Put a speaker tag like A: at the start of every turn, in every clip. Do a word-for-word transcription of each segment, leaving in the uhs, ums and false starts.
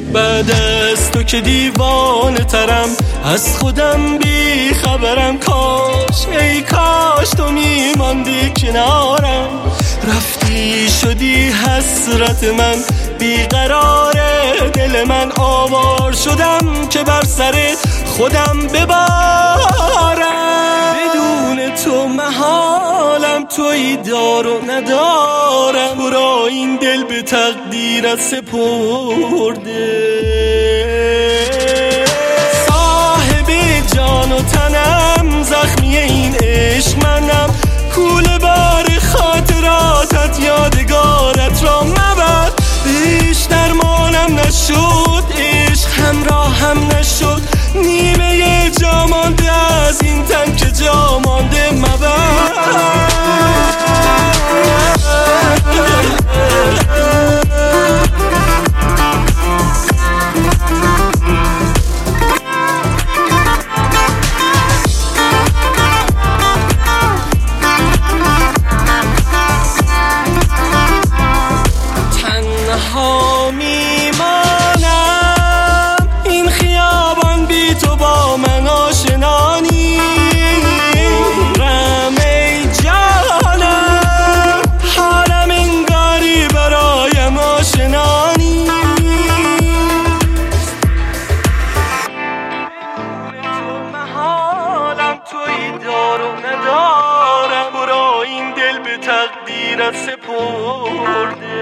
A: بعد از تو که دیوانه ترم، از خودم بی خبرم. کاش ای کاش تو میماندی کنارم، رفتی شدی حسرت من، بیقرار دل من. آوار شدم که بر سر خودم ببارم، بدون تو محالم، تویی دار و ندارم. تو را این دل به تقدیرت سپرده، صاحب جان و تنم، زخمی این عشق منم. کوله بار خاطراتت یادگارت را مبر، عشق درمانم نشد، عشق همراهم نشد. نیمه جا مانده از این تن که جا مانده مبر. تنها میمانم این خیابان، بی تو با من آشنا نیست. رم ای جانم، حالم انگاری برایم آشنا نیست. تو محالم، تویی دار و ندارم. برا این دل به تقدیرت سپرده،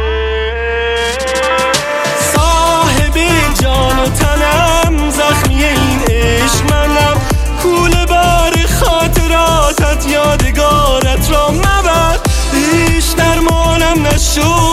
A: صاحب جان و تنم، زخمی این عشق منم. کوله بار خاطراتت یادگارت را مبر، عشق درمانم نشد،